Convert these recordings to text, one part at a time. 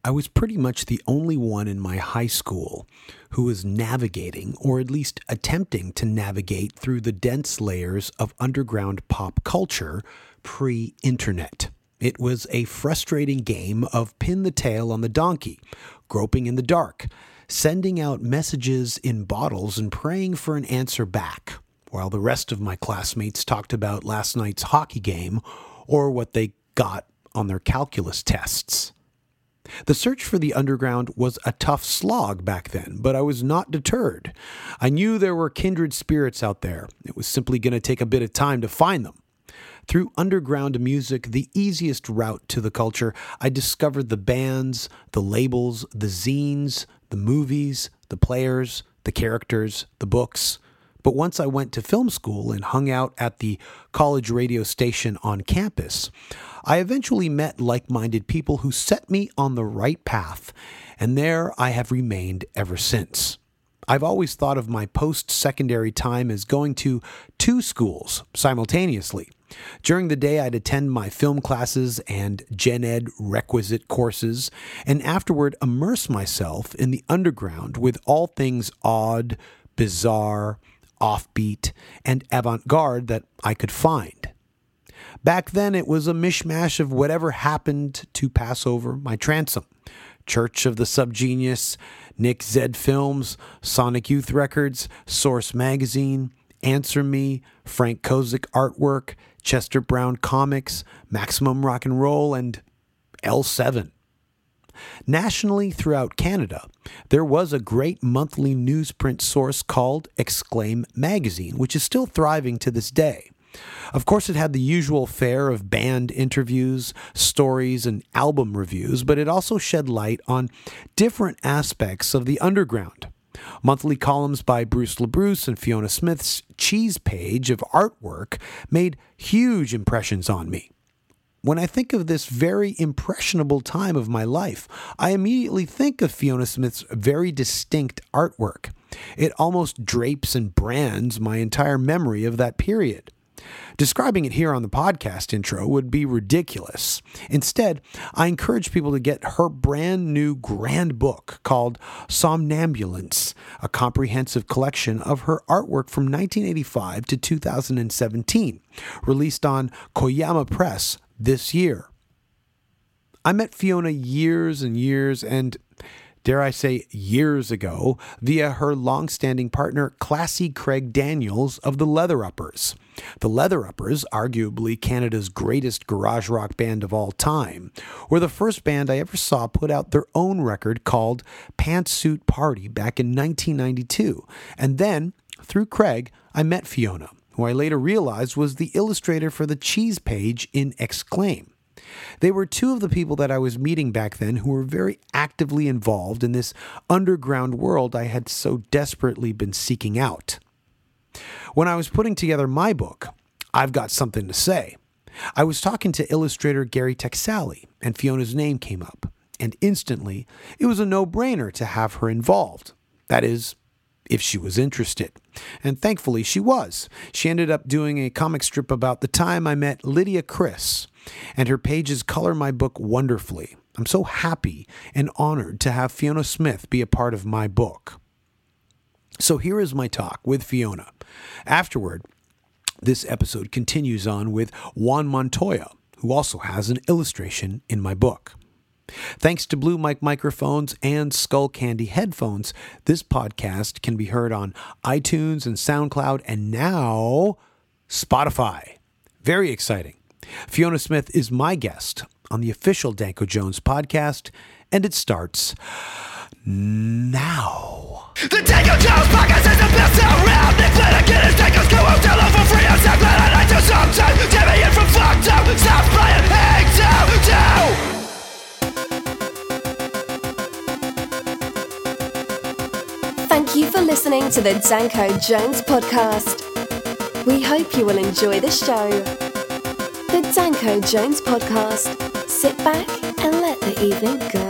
I was pretty much the only one in my high school who was navigating, or at least attempting to navigate, through the dense layers of underground pop culture pre-internet. It was a frustrating game of pin the tail on the donkey, groping in the dark, sending out messages in bottles and praying for an answer back, while the rest of my classmates talked about last night's hockey game or what they got on their calculus tests. The search for the underground was a tough slog back then, but I was not deterred. I knew there were kindred spirits out there. It was simply going to take a bit of time to find them. Through underground music, the easiest route to the culture, I discovered the bands, the labels, the zines, the movies, the players, the characters, the books. But once I went to film school and hung out at the college radio station on campus, I eventually met like-minded people who set me on the right path, and there I have remained ever since. I've always thought of my post-secondary time as going to two schools simultaneously. During the day, I'd attend my film classes and gen ed requisite courses, and afterward immerse myself in the underground with all things odd, bizarre, offbeat, and avant-garde that I could find. Back then, it was a mishmash of whatever happened to pass over my transom. Church of the Subgenius, Nick Zed Films, Sonic Youth Records, Source Magazine, Answer Me, Frank Kozik Artwork, Chester Brown Comics, Maximum Rock and Roll, and L7. Nationally, throughout Canada, there was a great monthly newsprint source called Exclaim Magazine, which is still thriving to this day. Of course, it had the usual fare of band interviews, stories, and album reviews, but it also shed light on different aspects of the underground. Monthly columns by Bruce LaBruce and Fiona Smith's Cheese page of artwork made huge impressions on me. When I think of this very impressionable time of my life, I immediately think of Fiona Smith's very distinct artwork. It almost drapes and brands my entire memory of that period. Describing it here on the podcast intro would be ridiculous. Instead, I encourage people to get her brand new grand book called Somnambulance, a comprehensive collection of her artwork from 1985 to 2017, released on Koyama Press this year. I met Fiona years and years and, dare I say, years ago via her long-standing partner, Classy Craig Daniels of the Leather Uppers. The Leather Uppers, arguably Canada's greatest garage rock band of all time, were the first band I ever saw put out their own record called Pantsuit Party back in 1992. And then, through Craig, I met Fiona, who I later realized was the illustrator for the Cheese page in Exclaim. They were two of the people that I was meeting back then who were very actively involved in this underground world I had so desperately been seeking out. When I was putting together my book, I've Got Something to Say, I was talking to illustrator Gary Texali, and Fiona's name came up, and instantly it was a no-brainer to have her involved. That is, if she was interested. And thankfully she was. She ended up doing a comic strip about the time I met Lydia Criss, and her pages color my book wonderfully. I'm so happy and honored to have Fiona Smith be a part of my book. So here is my talk with Fiona. Afterward, this episode continues on with Juan Montoya, who also has an illustration in my book. Thanks to Blue Mic microphones and Skull Candy headphones, this podcast can be heard on iTunes and SoundCloud and now Spotify. Very exciting. Fiona Smith is my guest on the official Danko Jones podcast, and it starts now. The Danko Jones podcast is the best around. Nick Flanagan is Danko's co-host. Hello for free on SoundCloud and iTunes sometime. Jimmy in from fucked up. Stop playing Hang Down. Thank you for listening to the Danko Jones podcast. We hope you will enjoy the show. The Danko Jones podcast. Sit back and let the evening go.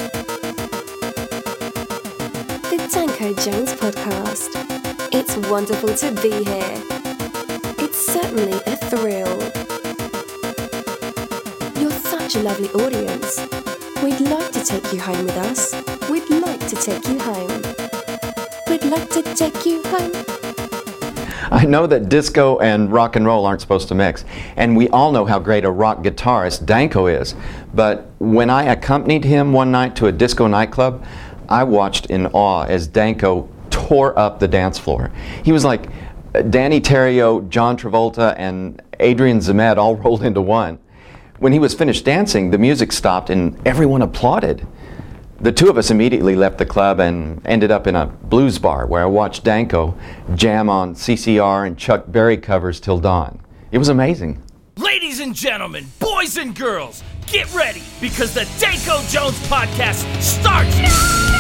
The Danko Jones podcast. It's wonderful to be here. It's certainly a thrill. You're such a lovely audience. We We'd like to take you home with us. We'd like to take you home. We'd like to take you home. I know that disco and rock and roll aren't supposed to mix, and we all know how great a rock guitarist Danko is, but when I accompanied him one night to a disco nightclub, I watched in awe as Danko tore up the dance floor. He was like Danny Terrio, John Travolta, and Adrian Zmed all rolled into one. When he was finished dancing, the music stopped and everyone applauded. The two of us immediately left the club and ended up in a blues bar where I watched Danko jam on CCR and Chuck Berry covers till dawn. It was amazing. Ladies and gentlemen, boys and girls, get ready because the Danko Jones podcast starts now!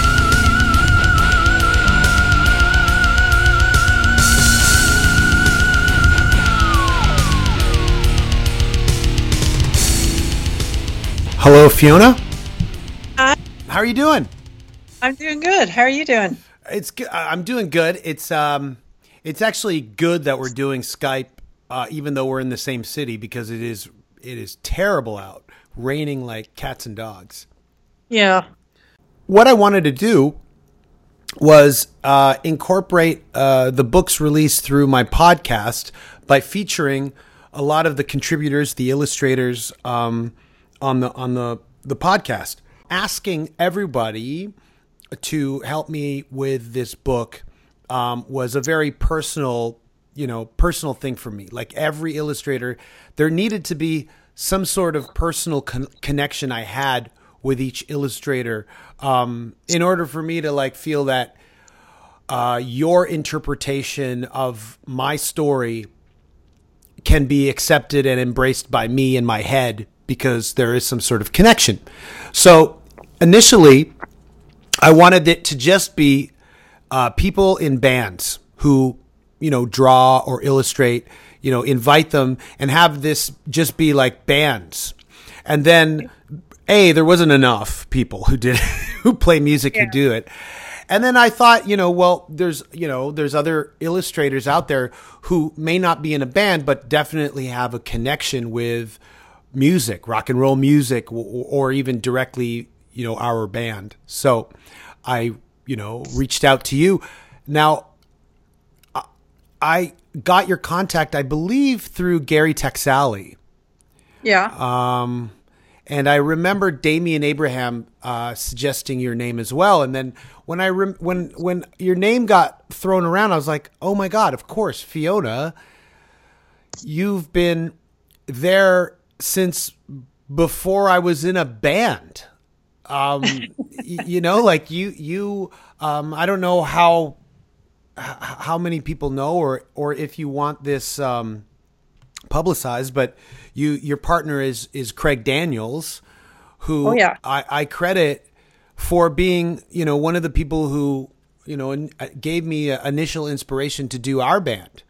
Hello, Fiona. Hi. How are you doing? I'm doing good. How are you doing? I'm doing good. It's actually good that we're doing Skype, even though we're in the same city, because it is terrible out, raining like cats and dogs. Yeah. What I wanted to do was incorporate the books released through my podcast by featuring a lot of the contributors, the illustrators, on the podcast, asking everybody to help me with this book was a very personal thing for me. Like every illustrator, there needed to be some sort of personal connection I had with each illustrator in order for me to like feel that your interpretation of my story can be accepted and embraced by me in my head, because there is some sort of connection. So initially, I wanted it to just be people in bands who, draw or illustrate, invite them and have this just be like bands. And then, there wasn't enough people who play music who do it. And then I thought, there's other illustrators out there who may not be in a band, but definitely have a connection with music, rock and roll music, or even directly, our band. So I, reached out to you. Now, I got your contact, I believe, through Gary Texali. Yeah. And I remember Damian Abraham suggesting your name as well. And then when when your name got thrown around, I was like, oh my God, of course, Fiona, you've been there since before I was in a band. I don't know how many people know or if you want this publicized, but your partner is Craig Daniels, who I credit for being, one of the people who, gave me initial inspiration to do our band.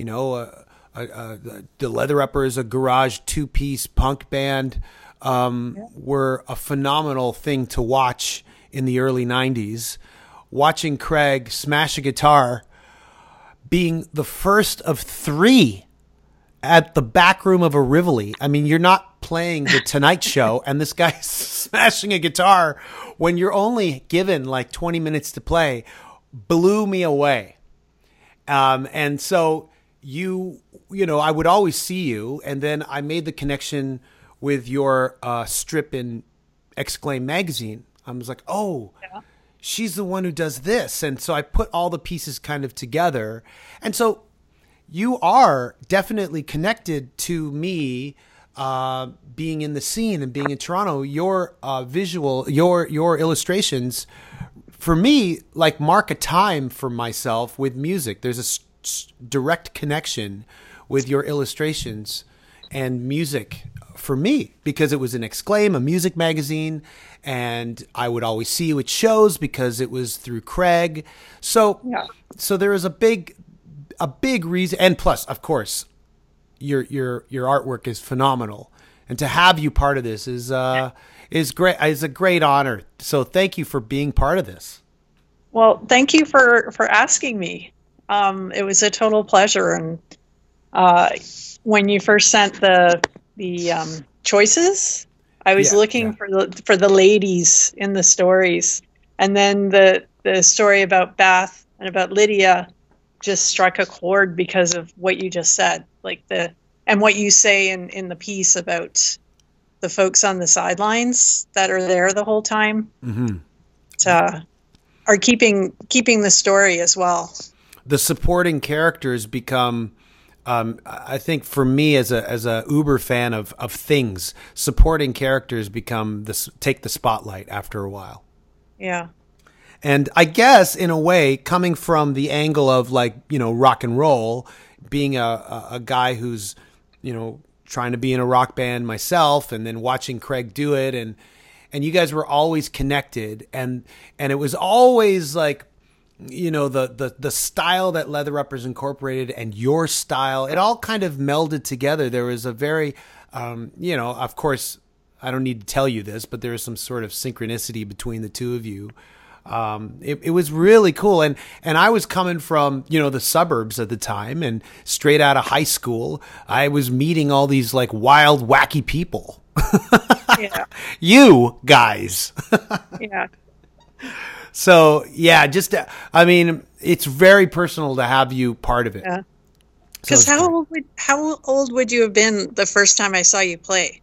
The Leather Uppers, a garage two-piece punk band, were a phenomenal thing to watch in the early 90s. Watching Craig smash a guitar, being the first of three at the back room of a Rivoli. I mean, you're not playing the Tonight Show, and this guy's smashing a guitar when you're only given like 20 minutes to play, blew me away. And so I would always see you, and then I made the connection with your strip in Exclaim magazine. I was like, she's the one who does this. And so I put all the pieces kind of together. And so you are definitely connected to me being in the scene and being in Toronto. Your visual, your illustrations, for me, like mark a time for myself with music. There's a direct connection with your illustrations and music for me, because it was in Exclaim, a music magazine, and I would always see you at shows because it was through Craig. So there is a big reason, and plus, of course, your artwork is phenomenal, and to have you part of this is great. Is a great honor. So thank you for being part of this. Well, thank you for asking me. It was a total pleasure, and when you first sent the choices, I was looking for the ladies in the stories, and then the story about Beth and about Lydia just struck a chord because of what you just said, and what you say in the piece about the folks on the sidelines that are there the whole time. Mm-hmm. Are keeping the story as well. The supporting characters become, I think, for me as a uber fan of things, supporting characters take the spotlight after a while. Yeah. And I guess in a way, coming from the angle of rock and roll, being a guy who's trying to be in a rock band myself, and then watching Craig do it, and you guys were always connected, and it was always the style that Leather Uppers incorporated and your style, it all kind of melded together. There was a very, of course, I don't need to tell you this, but there was some sort of synchronicity between the two of you. It was really cool. And I was coming from, the suburbs at the time, and straight out of high school, I was meeting all these wild, wacky people. Yeah. You guys. Yeah. So yeah, it's very personal to have you part of it. Yeah. Because how old would you have been the first time I saw you play?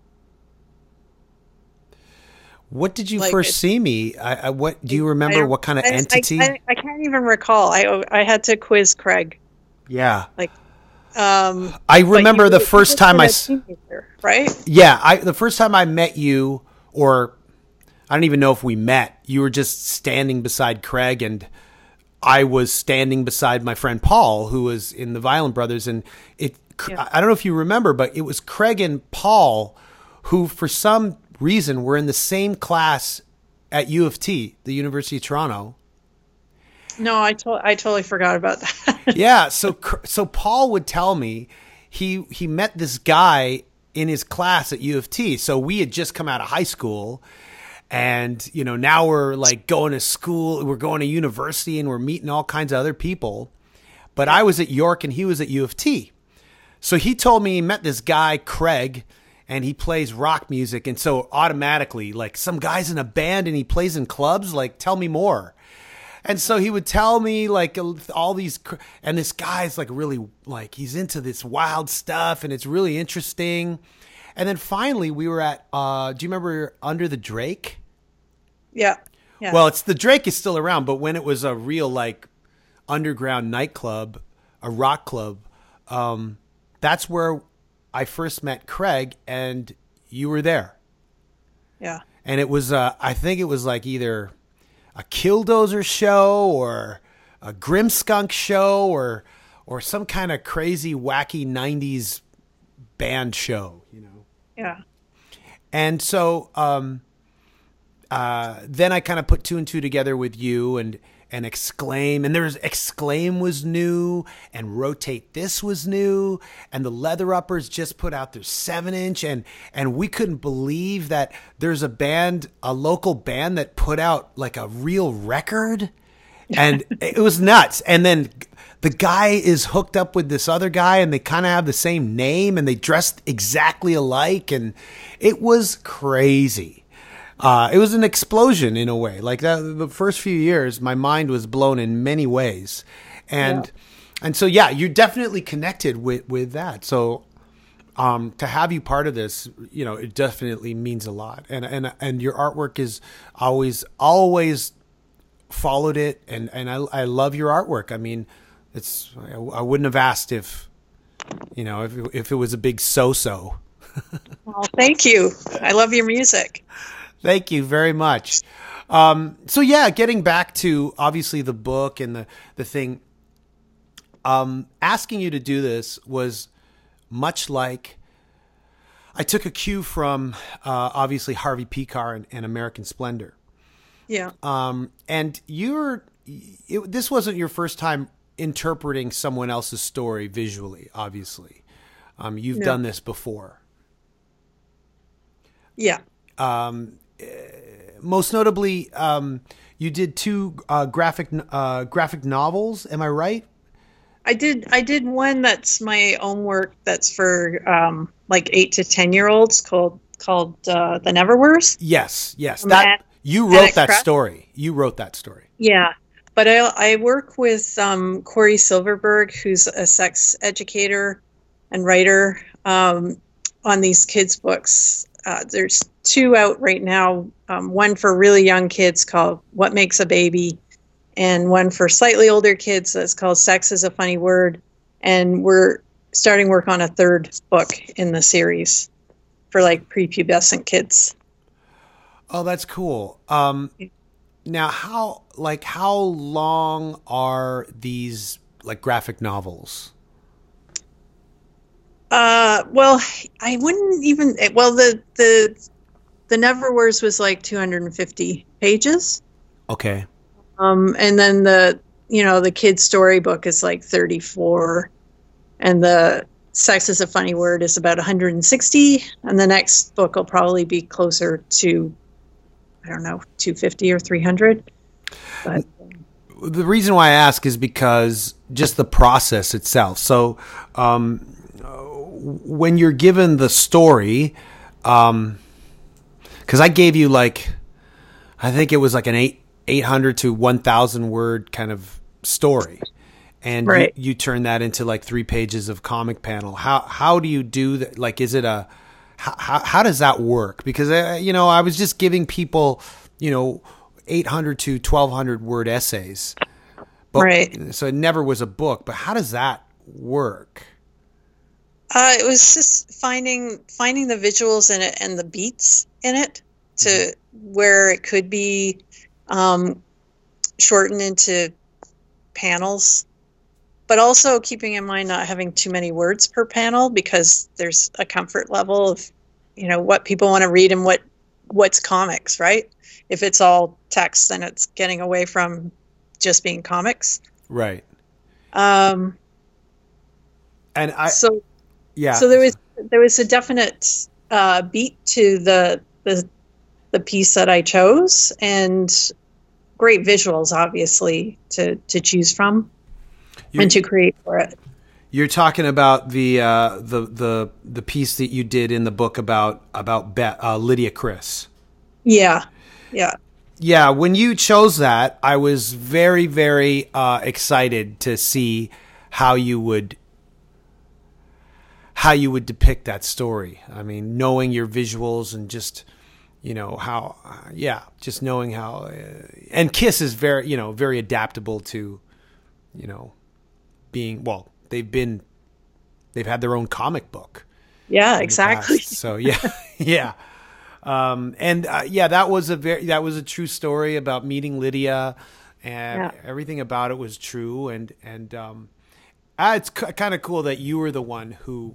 What did you first see me? What do you remember? What kind of entity? I can't even recall. I had to quiz Craig. Yeah. I remember the first time right? Yeah, the first time I met you, or I don't even know if we met. You were just standing beside Craig, and I was standing beside my friend Paul, who was in the Violent Brothers, and I don't know if you remember, but it was Craig and Paul who, for some reason, were in the same class at U of T, the University of Toronto. No, I totally forgot about that. Yeah, so Paul would tell me he met this guy in his class at U of T. So we had just come out of high school, and now we're going to school, we're going to university, and we're meeting all kinds of other people. But I was at York and he was at U of T. So he told me he met this guy, Craig, and he plays rock music. And so automatically, some guy's in a band and he plays in clubs, tell me more. And so he would tell me all these, and this guy's really he's into this wild stuff, and it's really interesting. And then finally we were at, do you remember Under the Drake? Yeah. Yeah. Well, the Drake is still around, but when it was a real underground nightclub, a rock club, that's where I first met Craig, and you were there. Yeah. And it was, I think it was either a Killdozer show or a Grimskunk show or some kind of crazy, wacky 90s band show, Yeah. And so then I kind of put two and two together with you and Exclaim, and Exclaim was new, and Rotate This was new, and the Leather Uppers just put out their 7-inch, and we couldn't believe that there's a local band that put out a real record, and it was nuts. And then the guy is hooked up with this other guy, and they kind of have the same name, and they dressed exactly alike, and it was crazy. It was an explosion in a way. The first few years, my mind was blown in many ways, and so you're definitely connected with that. So to have you part of this, it definitely means a lot. And your artwork is always followed it, and I love your artwork. I mean, I wouldn't have asked if it was a big so-so. Well, thank you. I love your music. Thank you very much. So getting back to obviously the book and the thing, asking you to do this was much like I took a cue from obviously Harvey Pekar and American Splendor. Yeah. And this wasn't your first time interpreting someone else's story visually, obviously. You've done this before. Yeah. Most notably, you did 2 graphic novels. Am I right? I did one that's my own work that's for 8 to 10-year-olds called called The Neverwhers. Yes. Anna You wrote that Kraft. story. You wrote that story. Yeah, but I work with Corey Silverberg, who's a sex educator and writer on these kids' books. There's 2 out right now, one for really young kids called What Makes a Baby, and one for slightly older kids that's called Sex is a Funny Word. And we're starting work on a 3rd book in the series for like prepubescent kids. Oh, that's cool. Now, how long are these like graphic novels? Well, I wouldn't even. Well, the Neverwhers was like 250 pages. Okay. And then the kid's storybook is like 34, and the Sex is a Funny Word is about 160, and the next book will probably be closer to, I don't know, 250 or 300. But The reason why I ask is because just the process itself. So, when you're given the story, because I gave you I think it was like an 800 to 1,000 word kind of story, and Right. you turn that into like 3 pages of comic panel. How do you do that? Like, is it how does that work? Because I was just giving people 800 to 1,200 word essays, but, Right. So it never was a book. But how does that work? it was just finding the visuals in it and the beats in it to where it could be shortened into panels, but also keeping in mind not having too many words per panel, because there's a comfort level of what people want to read and what's comics, right? If it's all text, then it's getting away from just being comics. Right. Um, And so yeah. So there was a definite beat to the piece that I chose, and great visuals, obviously, to choose from and to create for it. You're talking about the piece that you did in the book about Lydia Chris. Yeah. Yeah, when you chose that, I was very, very excited to see how you would depict that story. I mean, knowing your visuals and just how just knowing how and Kiss is very very adaptable to being, well, they've had their own comic book. Yeah, exactly. So yeah. That was a true story about meeting Lydia, and everything about it was true. And it's kind of cool that you were the one who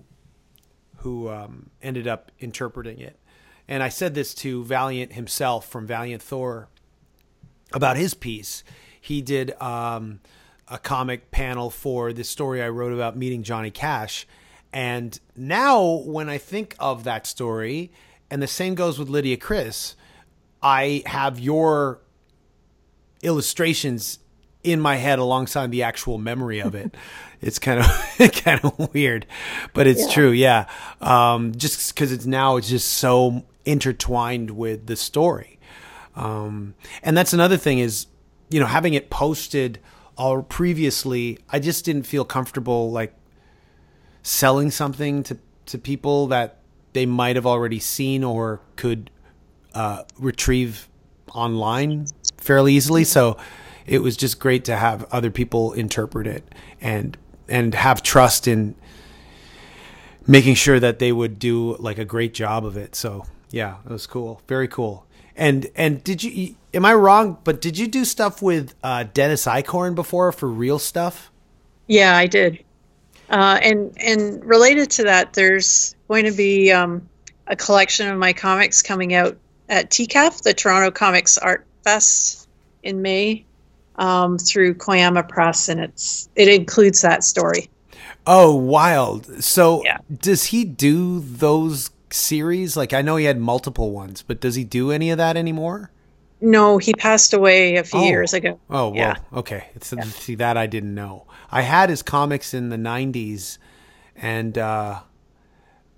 ended up interpreting it. And I said this to Valiant himself from Valiant Thor about his piece. He did a comic panel for this story I wrote about meeting Johnny Cash. And now when I think of that story, and the same goes with Lydia Chris, I have your illustrations in my head alongside the actual memory of it. It's kind of weird, but it's true. Yeah. Just because it's just so intertwined with the story. And that's another thing is, having it posted all previously, I just didn't feel comfortable like selling something to people that they might have already seen or could retrieve online fairly easily. So it was just great to have other people interpret it and have trust in making sure that they would do like a great job of it. So yeah, it was cool. Very cool. And am I wrong, but did you do stuff with Dennis Eichhorn before for Real Stuff? Yeah, I did. And related to that, there's going to be a collection of my comics coming out at TCAF, the Toronto Comics Art Fest, in May, through Koyama Press, and it includes that story. Oh, wild! So, Yeah. Does he do those series? Like, I know he had multiple ones, but does he do any of that anymore? No, he passed away a few years ago. Oh, well, Yeah. okay. See, that I didn't know. I had his comics in the 90s, and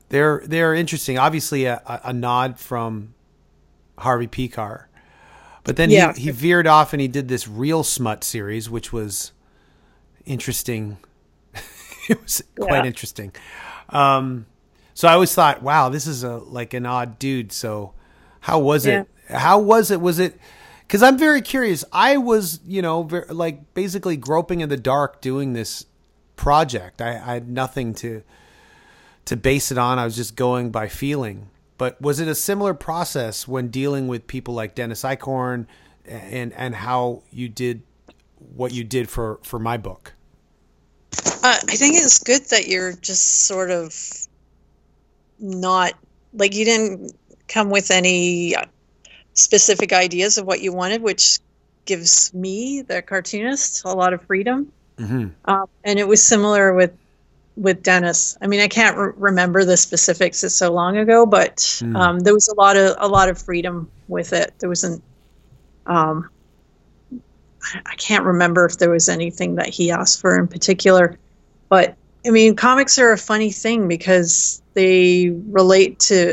They're interesting. Obviously, a nod from Harvey Pekar, but then he veered off and he did this Real Smut series, which was interesting. It was quite interesting. So I always thought, wow, this is like an odd dude. So how was it? How was it? Was it? Because I'm very curious. I was, like basically groping in the dark doing this project. I had nothing to base it on. I was just going by feeling. But was it a similar process when dealing with people like Dennis Eichhorn and how you did what you did for my book? I think it's good that you're just sort of not, like, you didn't come with any specific ideas of what you wanted, which gives me, the cartoonist, a lot of freedom. Mm-hmm. And it was similar with Dennis. I mean, I can't remember the specifics, it's so long ago, but there was a lot of freedom with it. There wasn't, I can't remember if there was anything that he asked for in particular, but I mean, comics are a funny thing because they relate to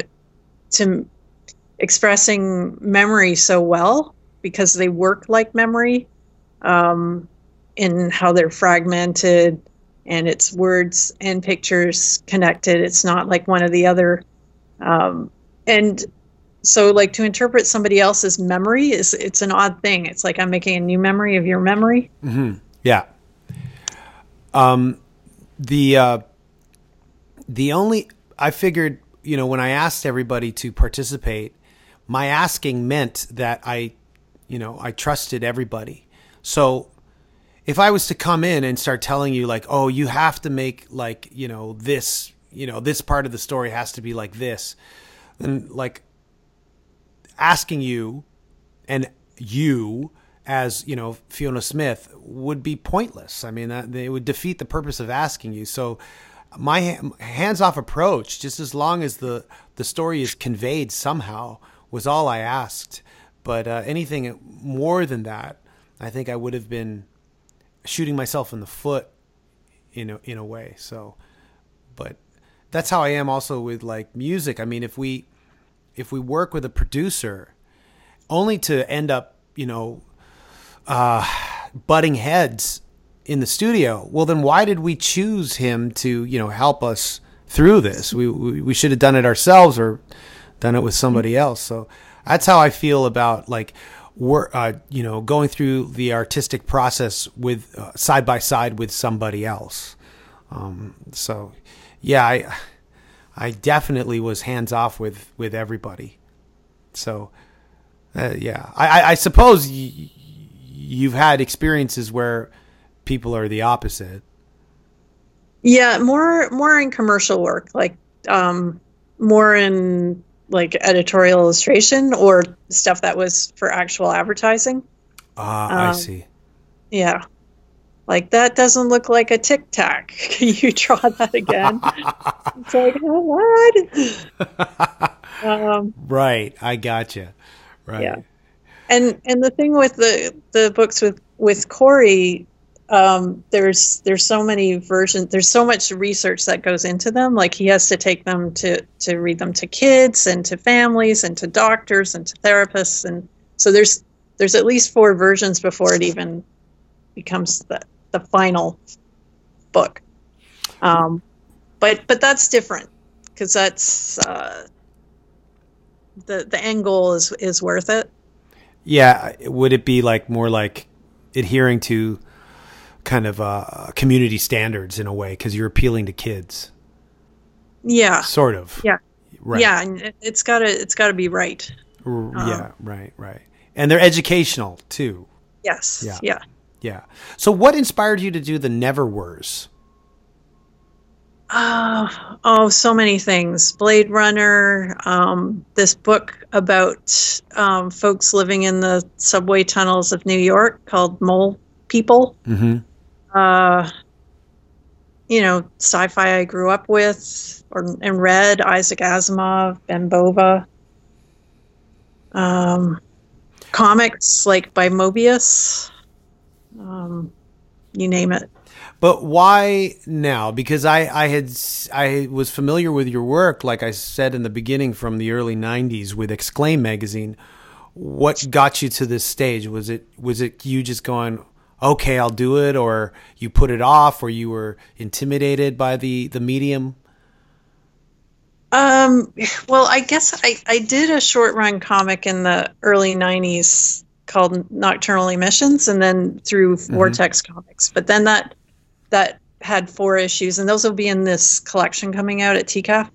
expressing memory so well, because they work like memory, in how they're fragmented and it's words and pictures connected. It's not like one or the other. And so, like, to interpret somebody else's memory it's an odd thing. It's like I'm making a new memory of your memory. Mm-hmm. Yeah. I figured, when I asked everybody to participate, my asking meant that I trusted everybody. So if I was to come in and start telling you like, oh, you have to make like, this, this part of the story has to be like this, then like asking you and you as, Fiona Smith would be pointless. I mean, it would defeat the purpose of asking you. So my hands-off approach, just as long as the story is conveyed somehow, was all I asked. But anything more than that, I think I would have been shooting myself in the foot in a way. So, but that's how I am also with like music. I mean, if we work with a producer only to end up, butting heads in the studio, well, then why did we choose him to, help us through this? We should have done it ourselves or done it with somebody else. So that's how I feel about like, going through the artistic process with side by side with somebody else. So yeah, I definitely was hands off with everybody. So yeah, I suppose you've had experiences where people are the opposite. Yeah, more in commercial work, like more in like editorial illustration or stuff that was for actual advertising. I see. Yeah. Like, that doesn't look like a Tic Tac. Can you draw that again? It's like, what? Right. I gotcha. Right. Yeah. And the thing with the books with Corey, there's so many versions. There's so much research that goes into them. Like, he has to take them to read them to kids and to families and to doctors and to therapists. And so there's at least 4 versions before it even becomes the final book. But that's different because that's the end goal is worth it. Yeah. Would it be like more like adhering to kind of community standards in a way because you're appealing to kids? Yeah. Sort of. Yeah. Right. Yeah, and it's gotta be right. Yeah. Right. And they're educational too. Yes. Yeah. Yeah. So what inspired you to do the Neverwhers? Oh, so many things. Blade Runner, this book about folks living in the subway tunnels of New York called Mole People. Mm-hmm. Sci-fi I grew up with and read, Isaac Asimov, Ben Bova. Comics like by Mobius. You name it. But why now? Because I was familiar with your work, like I said in the beginning, from the early '90s with Exclaim magazine. What got you to this stage? Was it you just going, okay, I'll do it, or you put it off, or you were intimidated by the medium? Well, I guess I did a short run comic in the early '90s called Nocturnal Emissions, and then through Vortex Comics. But then that had 4 issues, and those will be in this collection coming out at TCAF.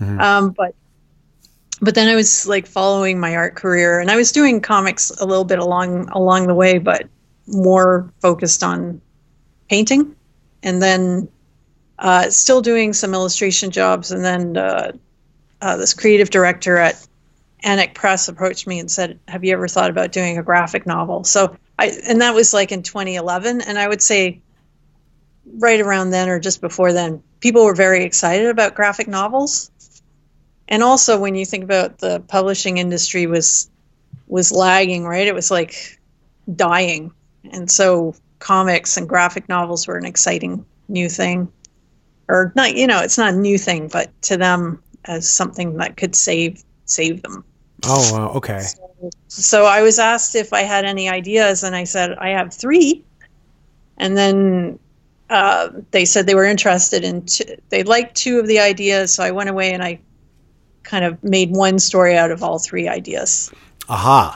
But then I was like following my art career, and I was doing comics a little bit along the way, but more focused on painting, and then still doing some illustration jobs. And then this creative director at Anik Press approached me and said, "Have you ever thought about doing a graphic novel?" And that was like in 2011, and I would say right around then or just before then, people were very excited about graphic novels. And also, when you think about the publishing industry was lagging, right? It was like dying. And so comics and graphic novels were an exciting new thing. Or not, it's not a new thing, but to them as something that could save them. Oh, wow. Okay. So I was asked if I had any ideas, and I said, I have 3. And then they said they were interested in they liked 2 of the ideas. So I went away and I kind of made one story out of all 3 ideas. Aha.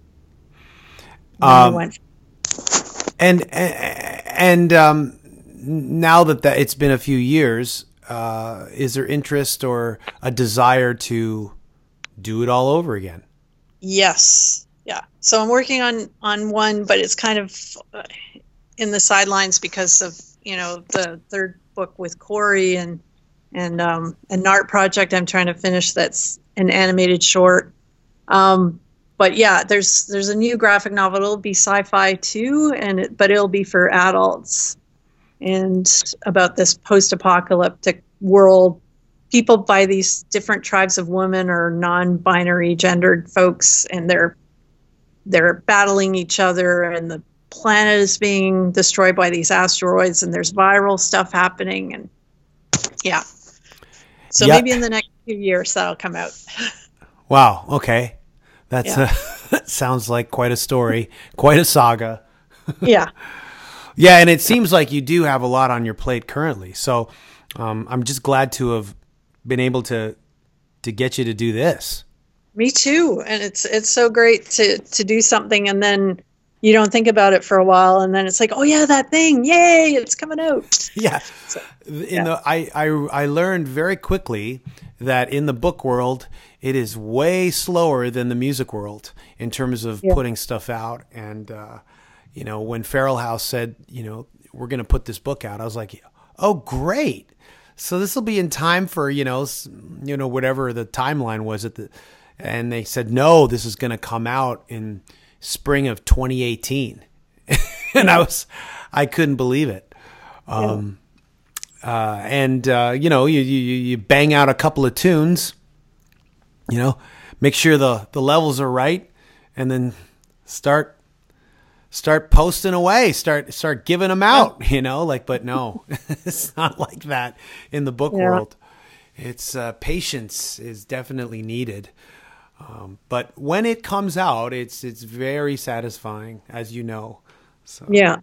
And now that it's been a few years, is there interest or a desire to do it all over again? Yes. Yeah. So I'm working on one, but it's kind of in the sidelines because of, the 3rd book with Corey and an art project I'm trying to finish that's an animated short. But yeah, there's a new graphic novel. It'll be sci-fi too, but it'll be for adults, and about this post-apocalyptic world. People by these different tribes of women or non-binary gendered folks, and they're battling each other, and the planet is being destroyed by these asteroids, and there's viral stuff happening, and yeah. So maybe in the next few years that'll come out. Wow. Okay. That sounds like quite a story, quite a saga. Yeah. Yeah. And it seems like you do have a lot on your plate currently. So I'm just glad to have been able to get you to do this. Me too. And it's so great to do something, and then you don't think about it for a while, and then it's like, oh yeah, that thing, yay, it's coming out. Yeah. So, I learned very quickly that in the book world, it is way slower than the music world in terms of putting stuff out. And, when Feral House said, we're going to put this book out, I was like, oh, great. So this will be in time for, whatever the timeline was and they said, no, this is going to come out in spring of 2018. And I couldn't believe it. You bang out a couple of tunes, make sure the levels are right, and then start posting away, start giving them out, but no, it's not like that in the book world. It's patience is definitely needed. But when it comes out, it's very satisfying, as you know. So, yeah.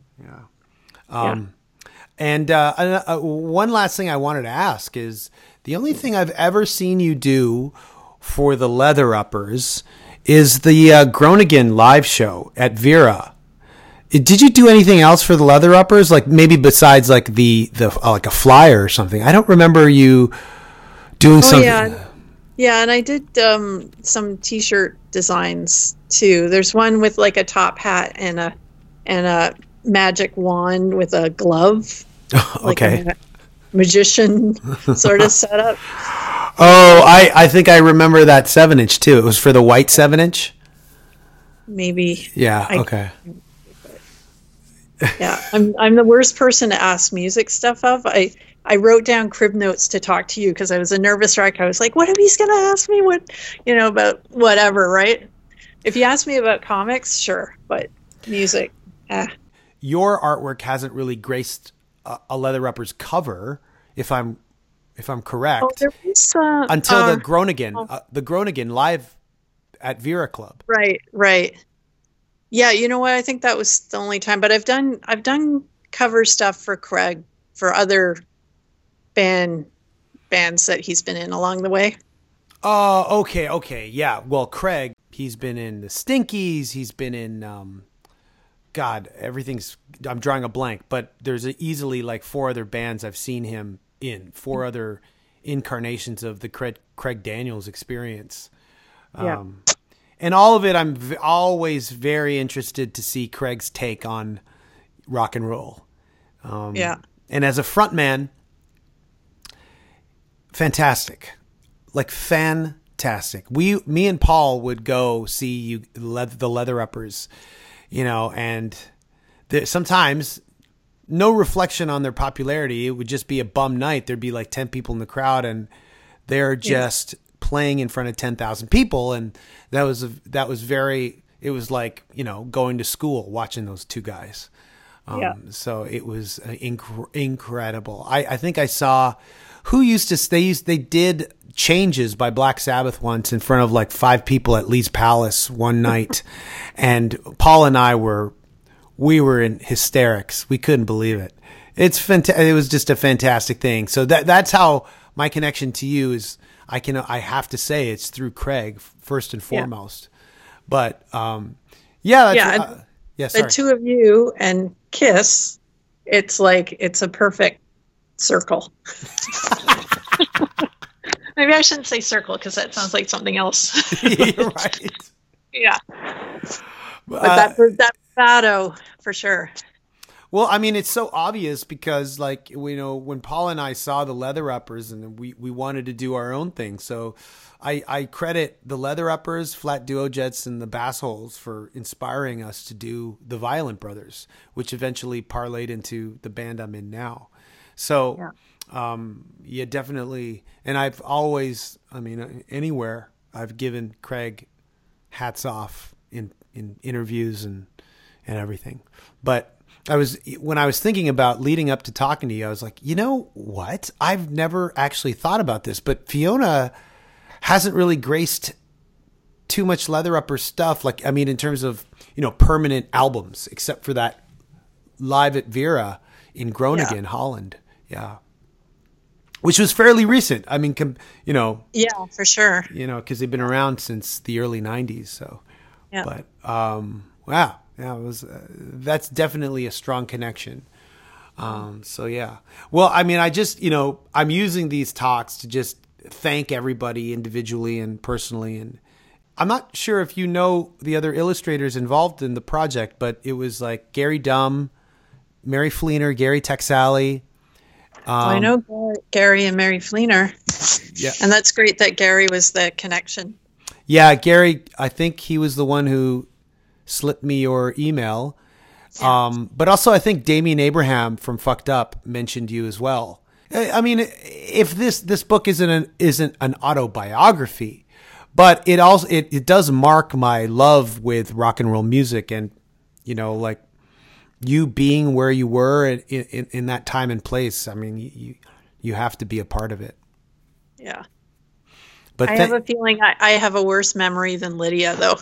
And one last thing I wanted to ask is, the only thing I've ever seen you do for the Leather Uppers is the Groningen live show at Vera. Did you do anything else for the Leather Uppers? Like maybe besides like the like a flyer or something? I don't remember you doing something. Yeah, and I did some T-shirt designs too. There's one with like a top hat and a magic wand with a glove. Okay. Like a magician sort of setup. Oh, I think I remember that 7-inch too. It was for the white 7-inch. Maybe. Yeah. Okay. Yeah, I'm the worst person to ask music stuff of. I wrote down crib notes to talk to you because I was a nervous wreck. I was like, what if he's going to ask me about whatever, right? If you ask me about comics, sure, but music, Your artwork hasn't really graced a Leather Uppers cover, if I'm correct. Oh, there was, until the Groningen live at Vera Club. Right. Yeah, you know what? I think that was the only time. But I've done cover stuff for Craig for other bands that he's been in along the way. Oh, okay, yeah. Well, Craig, he's been in the Stinkies. He's been in, God, everything's. I'm drawing a blank, but there's easily like 4 other bands I've seen him in. 4 other incarnations of the Craig Daniels experience. Yeah. And all of it, I'm always very interested to see Craig's take on rock and roll. Yeah. And as a frontman, fantastic. Like fantastic. Me and Paul would go see the Leather Uppers, and sometimes no reflection on their popularity. It would just be a bum night. There'd be like 10 people in the crowd, and they're just playing in front of 10,000 people, and that was very. It was like going to school watching those 2 guys. So it was incredible. I think I saw they did Changes by Black Sabbath once in front of like 5 people at Lee's Palace one night, and Paul and I were in hysterics. We couldn't believe it. It was just a fantastic thing. So that's how my connection to you is. I have to say it's through Craig first and foremost. But sorry. The 2 of you and Kiss, it's like it's a perfect circle. Maybe I shouldn't say circle because that sounds like something else. You're right. Yeah. But that bravado for sure. Well, I mean, it's so obvious because, like, when Paul and I saw the Leather Uppers, and we wanted to do our own thing. So I credit the Leather Uppers, Flat Duo Jets, and the Bass Holes for inspiring us to do the Violent Brothers, which eventually parlayed into the band I'm in now. So, yeah, definitely. And I've always, anywhere I've given Craig hats off in interviews and everything. But when I was thinking about leading up to talking to you, I was like, you know what? I've never actually thought about this, but Fiona hasn't really graced too much Leather Upper stuff. Like, in terms of, permanent albums, except for that live at Vera in Groningen, Holland. Yeah. Which was fairly recent. Yeah, for sure. Cause they've been around since the early 90s. So, but, wow. Yeah, that's definitely a strong connection. So yeah. Well, I just, I'm using these talks to just thank everybody individually and personally. And I'm not sure if you know the other illustrators involved in the project, but it was like Gary Dumm, Mary Fleener, Gary Texali. I know Gary and Mary Fleener. Yeah. And that's great that Gary was the connection. Yeah, Gary, I think he was the one who slipped me your email. But also I think Damien Abraham from Fucked Up mentioned you as well. If this book isn't an autobiography, but it does mark my love with rock and roll music, and like you being where you were in that time and place. You have to be a part of it. Yeah. But I have a feeling I have a worse memory than Lydia, though.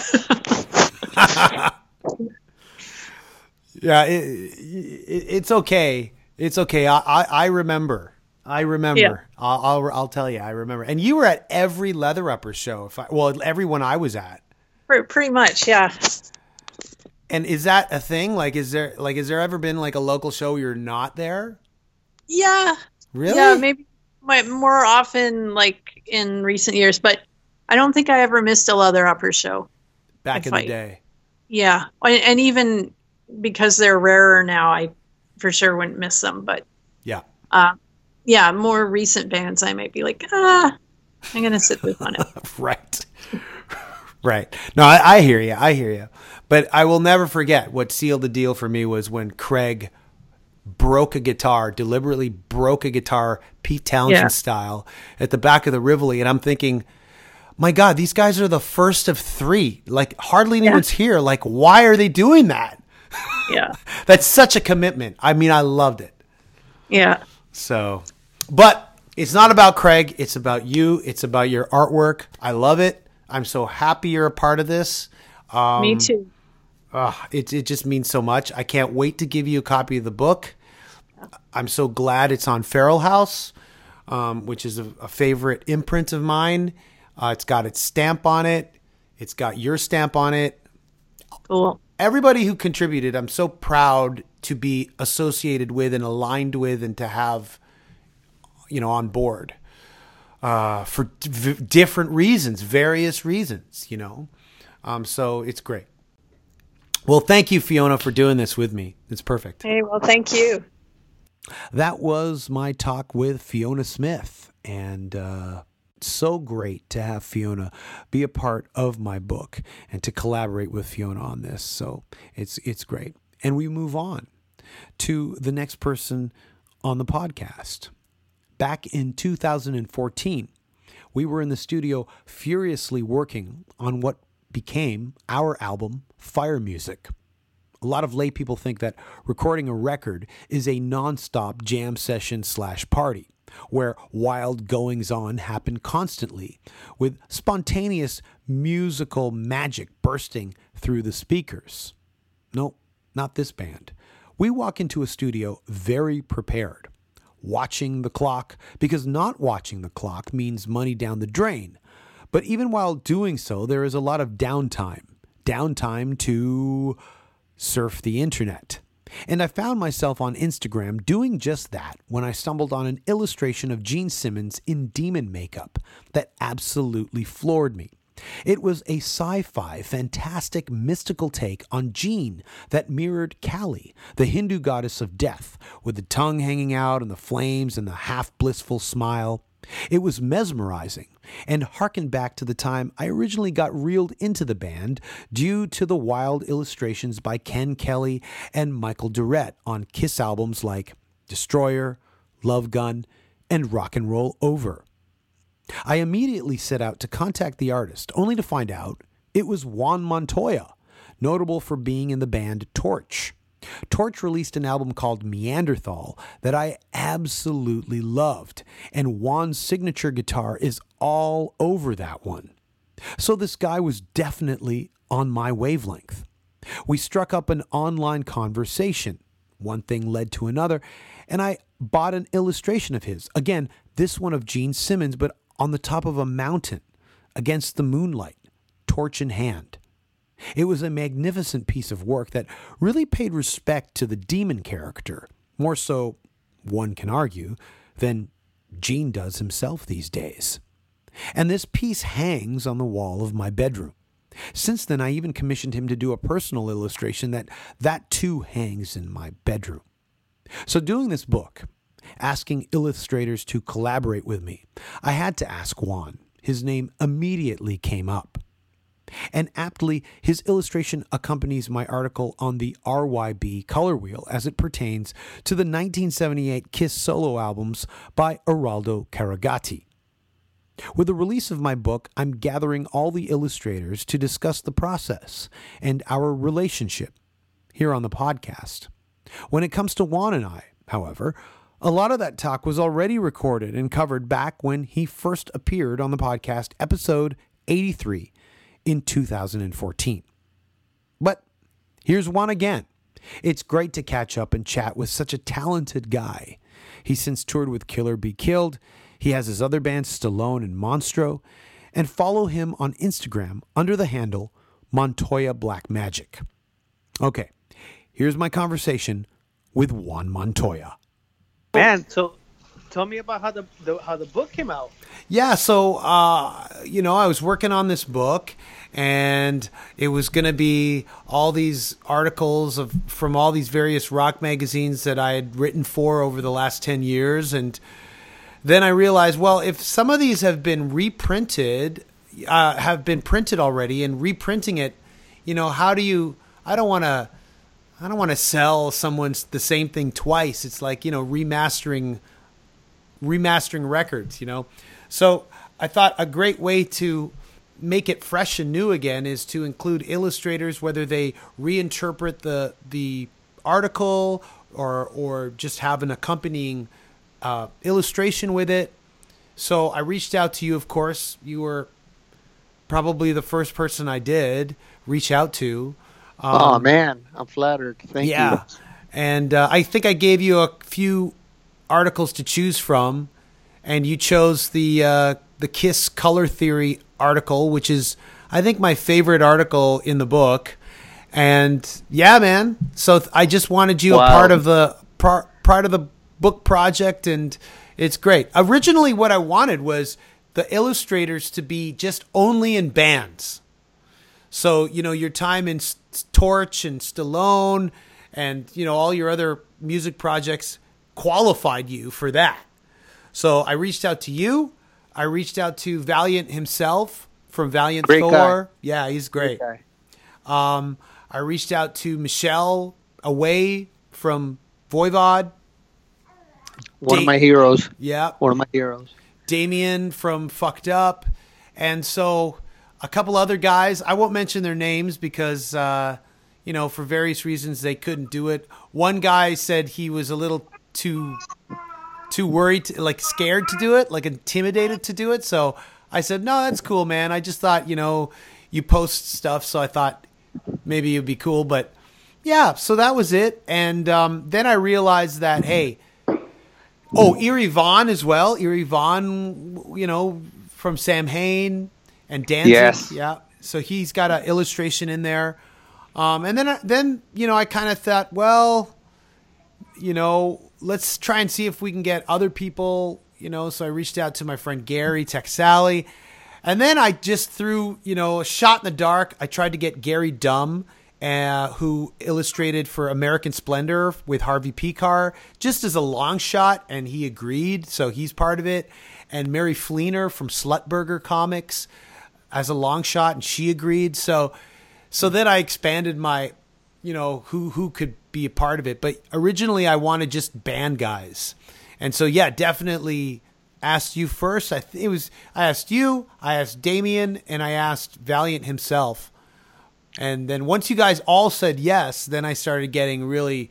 Yeah, it's okay. It's okay. I remember. Yeah. I'll tell you. I remember. And you were at every Leather Upper show. Every one I was at. Pretty much, yeah. And is that a thing? Is there ever been like a local show you're not there? Yeah. Really? Yeah, maybe more often like in recent years, but I don't think I ever missed a Leather Upper show. Back in the day. Yeah. And even because they're rarer now, I for sure wouldn't miss them. But yeah, more recent bands, I might be like, I'm going to sit with on it. Right. Right. No, I hear you. But I will never forget what sealed the deal for me was when Craig deliberately broke a guitar, Pete Townshend style, at the back of the Rivoli. And I'm thinking, my God, these guys are the first of 3. Like, hardly anyone's here. Like, why are they doing that? Yeah. That's such a commitment. I loved it. Yeah. So, but it's not about Craig. It's about you. It's about your artwork. I love it. I'm so happy you're a part of this. Me too. It just means so much. I can't wait to give you a copy of the book. I'm so glad it's on Feral House, which is a favorite imprint of mine. It's got its stamp on it. It's got your stamp on it. Cool. Everybody who contributed, I'm so proud to be associated with and aligned with and to have, on board for different reasons, various reasons, So it's great. Well, thank you, Fiona, for doing this with me. It's perfect. Hey, well, thank you. That was my talk with Fiona Smith, and so great to have Fiona be a part of my book and to collaborate with Fiona on this. So it's great. And we move on to the next person on the podcast. Back in 2014, we were in the studio furiously working on what became our album, Fire Music. A lot of lay people think that recording a record is a nonstop jam session / party, where wild goings-on happen constantly, with spontaneous musical magic bursting through the speakers. No, not this band. We walk into a studio very prepared, watching the clock, because not watching the clock means money down the drain. But even while doing so, there is a lot of downtime to surf the internet. And I found myself on Instagram doing just that when I stumbled on an illustration of Gene Simmons in demon makeup that absolutely floored me. It was a sci-fi, fantastic, mystical take on Gene that mirrored Kali, the Hindu goddess of death, with the tongue hanging out and the flames and the half-blissful smile. It was mesmerizing and harkened back to the time I originally got reeled into the band due to the wild illustrations by Ken Kelly and Michael Durrett on Kiss albums like Destroyer, Love Gun, and Rock and Roll Over. I immediately set out to contact the artist, only to find out it was Juan Montoya, notable for being in the band Torch. Torch released an album called Neanderthal that I absolutely loved, and Juan's signature guitar is all over that one. So this guy was definitely on my wavelength. We struck up an online conversation. One thing led to another, and I bought an illustration of his. Again, this one of Gene Simmons, but on the top of a mountain, against the moonlight, torch in hand. It was a magnificent piece of work that really paid respect to the demon character, more so, one can argue, than Gene does himself these days. And this piece hangs on the wall of my bedroom. Since then, I even commissioned him to do a personal illustration that too hangs in my bedroom. So doing this book, asking illustrators to collaborate with me, I had to ask Juan. His name immediately came up. And aptly, his illustration accompanies my article on the RYB color wheel as it pertains to the 1978 Kiss solo albums by Eraldo Caragatti. With the release of my book, I'm gathering all the illustrators to discuss the process and our relationship here on the podcast. When it comes to Juan and I, however, a lot of that talk was already recorded and covered back when he first appeared on the podcast, episode 83, in 2014. But here's Juan again. It's great to catch up and chat with such a talented guy. He's since toured with Killer Be Killed. He has his other bands, Stallone and Monstro. And follow him on Instagram under the handle Montoya Black Magic. Okay, here's my conversation with Juan Montoya. Man, so tell me about how the book came out. Yeah, so, I was working on this book, and it was going to be all these articles from all these various rock magazines that I had written for over the last 10 years. And then I realized, well, if some of these have been reprinted, have been printed already, and reprinting it, how do you, I don't want to sell someone the same thing twice. It's like, remastering records, So I thought a great way to make it fresh and new again is to include illustrators, whether they reinterpret the article or just have an accompanying illustration with it. So I reached out to you, of course. You were probably the first person I did reach out to. Oh, man. I'm flattered. Thank you. And I think I gave you a few articles to choose from, and you chose the Kiss Color Theory article, which is, I think, my favorite article in the book. And yeah, man. So I just wanted you a part of the book project, and it's great. Originally, what I wanted was the illustrators to be just only in bands. So, your time in Torch and Stallone and, all your other music projects qualified you for that. So I reached out to you. I reached out to Valiant himself from Valiant Great Thor. guy. Yeah, he's great. Great guy. I reached out to Michelle Away from Voivod. One of my heroes. Yeah. One of my heroes. Damien from Fucked Up. And so a couple other guys. I won't mention their names because, for various reasons they couldn't do it. One guy said he was a little too worried, scared to do it, intimidated to do it. So I said, no, that's cool, man. I just thought, you post stuff. So I thought maybe it'd be cool. But yeah, so that was it. And then I realized that, hey, Eerie Von as well. Eerie Von, from Sam Hain and Danzig. Yes. Yeah. So he's got an illustration in there. And then I kind of thought, well, let's try and see if we can get other people, so I reached out to my friend Gary Texali. And then I just threw, a shot in the dark. I tried to get Gary Dumm, who illustrated for American Splendor with Harvey Pekar, just as a long shot, and he agreed, so he's part of it. And Mary Fleener from Slutburger Comics as a long shot, and she agreed. So then I expanded my, who could be a part of it. But originally I wanted just band guys. And so, yeah, definitely asked you first. I asked you, I asked Damien, and I asked Valiant himself. And then once you guys all said yes, then I started getting really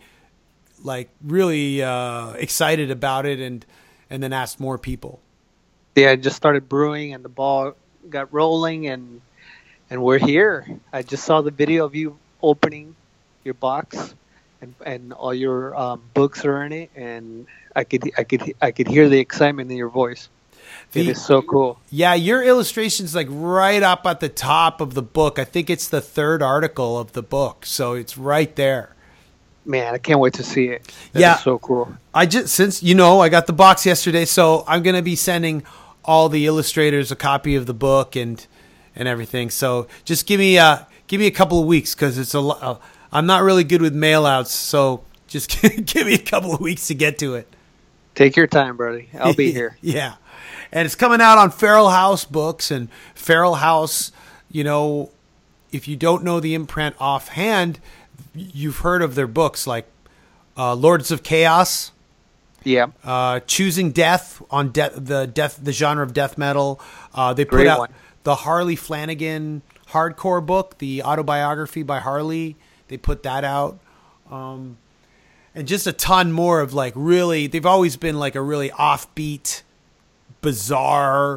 excited about it and then asked more people. Yeah, I just started brewing and the ball got rolling and we're here. I just saw the video of you opening your box and all your books are in it, and I could hear the excitement in your voice. It is so cool. Yeah, your illustration's right up at the top of the book. I think it's the third article of the book, so it's right there. Man, I can't wait to see it. That is so cool. I got the box yesterday, so I'm gonna be sending all the illustrators a copy of the book and everything. So just give me a couple of weeks because it's I'm not really good with mail outs, so just give me a couple of weeks to get to it. Take your time, buddy. I'll be here. Yeah. And it's coming out on Feral House Books, and Feral House, if you don't know the imprint offhand, you've heard of their books like Lords of Chaos. Yeah. Choosing Death on the genre of death metal. They put out the Harley Flanagan hardcore book, the autobiography by Harley. They put that out. And just a ton more of they've always been a really offbeat, bizarre,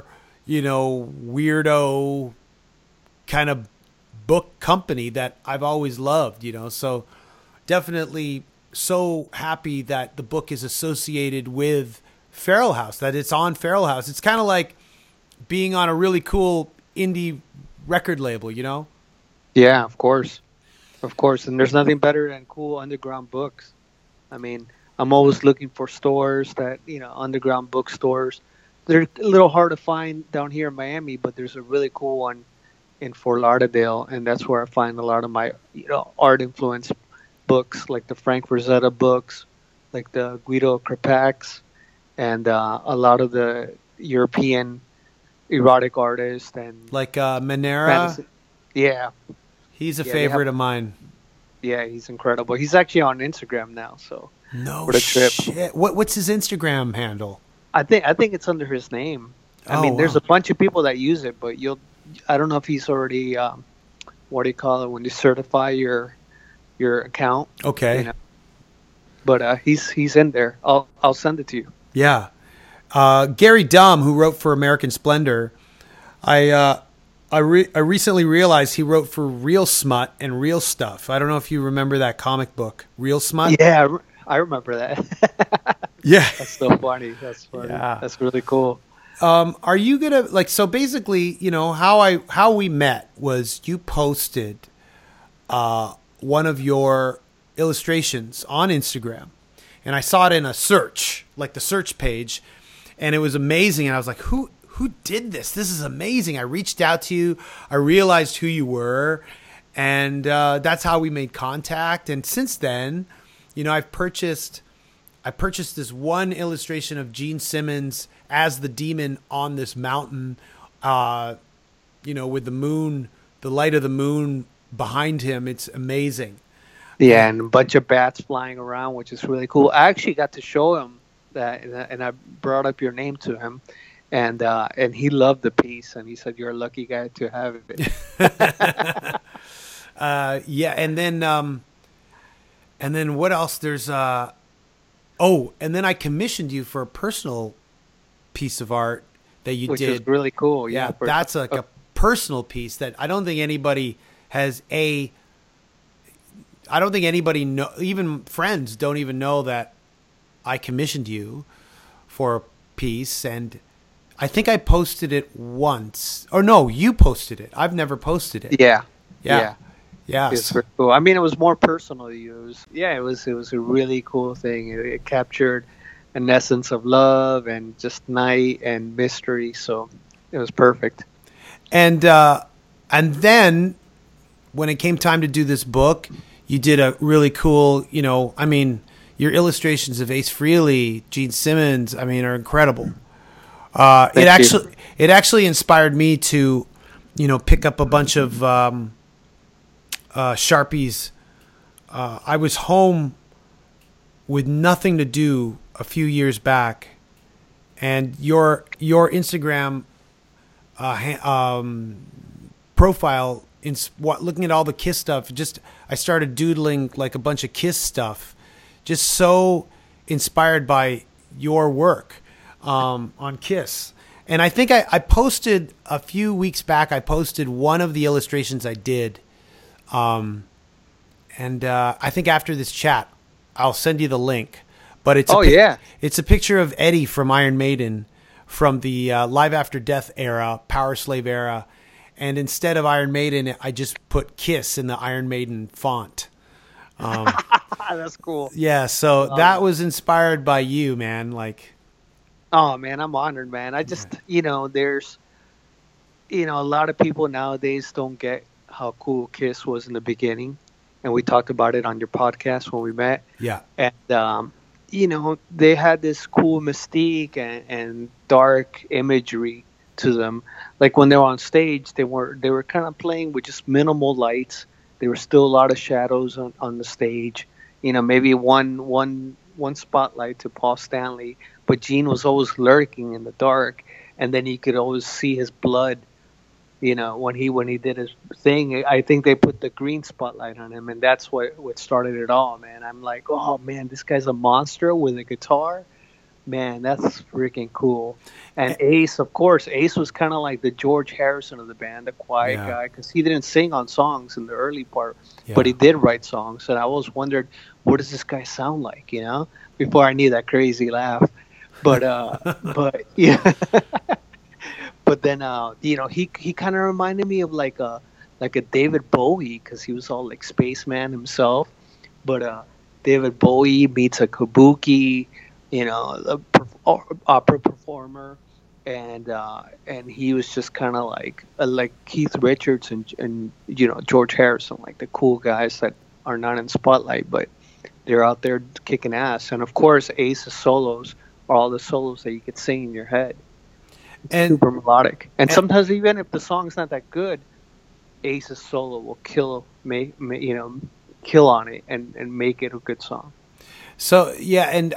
weirdo kind of book company that I've always loved, so definitely so happy that the book is associated with Feral House, that it's on Feral House. It's kind of like being on a really cool indie record label, Yeah, of course. And there's nothing better than cool underground books. I mean, I'm always looking for stores that, underground bookstores. They're a little hard to find down here in Miami, but there's a really cool one in Fort Lauderdale, and that's where I find a lot of my, art influence books, like the Frank Rosetta books, like the Guido Krepax, and a lot of the European erotic artists and Manera. fantasy. Yeah, he's a favorite of mine. Yeah, he's incredible. He's actually on Instagram now, so no for the trip. Shit. What's his Instagram handle? I think it's under his name. I mean, there's a bunch of people that use it, but I don't know if he's already what do you call it when you certify your account. Okay. but he's in there. I'll send it to you. Yeah. Gary Dumm, who wrote for American Splendor, I recently realized he wrote for Real Smut and Real Stuff. I don't know if you remember that comic book, Real Smut. Yeah, I remember that. Yeah. That's so funny. That's funny. Yeah. That's really cool. Are you gonna so basically, how we met was you posted one of your illustrations on Instagram, and I saw it in a search, like the search page, and it was amazing. And I was like, who did this? This is amazing. I reached out to you. I realized who you were, and that's how we made contact. And since then, I've purchased this one illustration of Gene Simmons as the demon on this mountain, with the moon, the light of the moon behind him. It's amazing. Yeah, and a bunch of bats flying around, which is really cool. I actually got to show him that, and I brought up your name to him, and he loved the piece, and he said, "You're a lucky guy to have it." Yeah, and then what else? There's and then I commissioned you for a personal piece of art that you which did. Which is really cool. Yeah, that's like a personal piece that I don't think anybody has I don't think anybody know, even friends don't even know that I commissioned you for a piece. And I think I posted it once. Or no, you posted it. I've never posted it. Yeah. It's pretty cool. I mean, it was more personal to you. It was a really cool thing. It captured an essence of love and just night and mystery. So it was perfect. And then when it came time to do this book, you did a really cool, your illustrations of Ace Frehley, Gene Simmons, are incredible. It actually inspired me to, pick up a bunch of Sharpies. I was home with nothing to do a few years back, and your Instagram profile, looking at all the Kiss stuff, I started doodling like a bunch of Kiss stuff, just so inspired by your work on Kiss. And I think I posted a few weeks back, I posted one of the illustrations I did. I think after this chat, I'll send you the link. But it's it's a picture of Eddie from Iron Maiden from the Live After Death era, Power Slave era. And instead of Iron Maiden, I just put Kiss in the Iron Maiden font. That's cool. Yeah, so that was inspired by you, man. Oh man, I'm honored, man. I just, there's, a lot of people nowadays don't get how cool Kiss was in the beginning, and we talked about it on your podcast when we met. Yeah. And they had this cool mystique and dark imagery to them. Like when they were on stage, they were kind of playing with just minimal lights. There were still a lot of shadows on the stage. Maybe one spotlight to Paul Stanley, but Gene was always lurking in the dark, and then you could always see his blood. When he did his thing, I think they put the green spotlight on him, and that's what started it all, man. I'm like, oh man, this guy's a monster with a guitar. Man, that's freaking cool. And Ace, of course, Ace was kind of like the George Harrison of the band, the quiet guy, because he didn't sing on songs in the early part, but he did write songs. And I always wondered, what does this guy sound like, before I knew that crazy laugh. But yeah. But then, he kind of reminded me of like a David Bowie, because he was all like spaceman himself. But David Bowie meets a kabuki, a opera performer, and he was just kind of like Keith Richards and George Harrison, like the cool guys that are not in spotlight, but they're out there kicking ass. And of course, Ace's solos are all the solos that you could sing in your head. It's super melodic, and sometimes even if the song's not that good, Ace's solo will kill on it and make it a good song. So yeah, and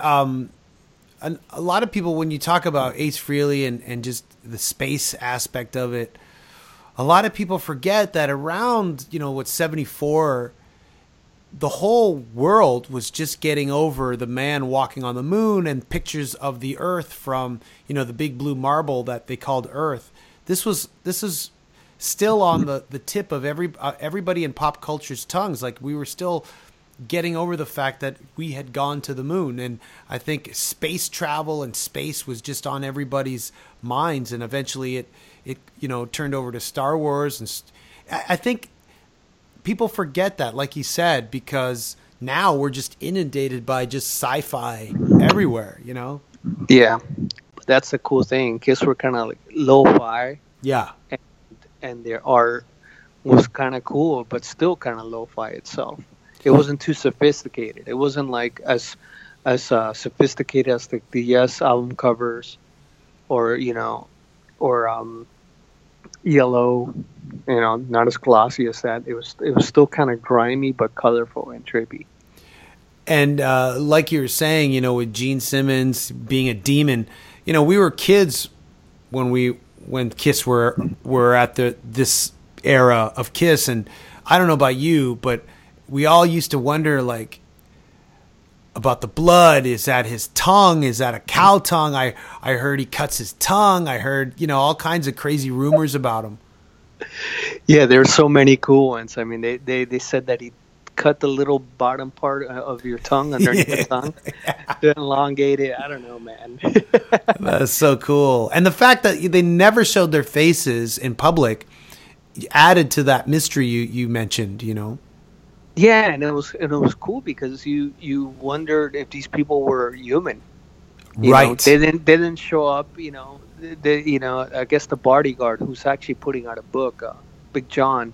a lot of people, when you talk about Ace Frehley and just the space aspect of it, a lot of people forget that around 74, the whole world was just getting over the man walking on the moon and pictures of the Earth from, the big blue marble that they called Earth. This is still on the tip of everybody in pop culture's tongues. Like, we were still getting over the fact that we had gone to the moon, and I think space travel and space was just on everybody's minds, and eventually it turned over to Star Wars, and I think people forget that, like you said, because now we're just inundated by just sci-fi everywhere, Yeah, that's the cool thing. Kiss were kind of like lo-fi. Yeah. And their art was kind of cool, but still kind of lo-fi itself. It wasn't too sophisticated. It wasn't like as sophisticated as the Yes album covers, or Yellow, not as glossy as that. It was still kind of grimy but colorful and trippy. And like you were saying, with Gene Simmons being a demon, we were kids when Kiss were at this era of Kiss, and I don't know about you, but we all used to wonder, like, about the blood. Is that his tongue? Is that a cow tongue? I heard he cuts his tongue. I heard, all kinds of crazy rumors about him. Yeah, there are so many cool ones. I mean, they said that he cut the little bottom part of your tongue underneath the tongue to elongate it. I don't know, man. That's so cool. And the fact that they never showed their faces in public added to that mystery you mentioned, Yeah, and it was cool because you wondered if these people were human. Right. They didn't show up. I guess the bodyguard who's actually putting out a book, Big John.